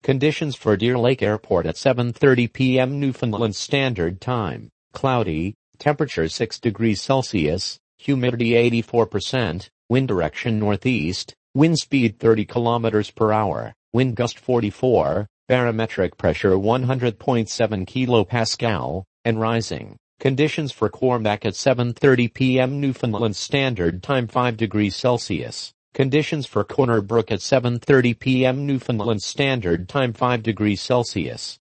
Conditions for Deer Lake Airport at 7:30 p.m. Newfoundland Standard Time. Cloudy, temperature 6 degrees Celsius, humidity 84%, wind direction northeast, wind speed 30 kilometers per hour, wind gust 44, barometric pressure 100.7 kilopascal, and rising. Conditions for Cormac at 7:30 p.m. Newfoundland Standard Time 5 degrees Celsius. Conditions for Corner Brook at 7:30 p.m. Newfoundland Standard Time 5 degrees Celsius.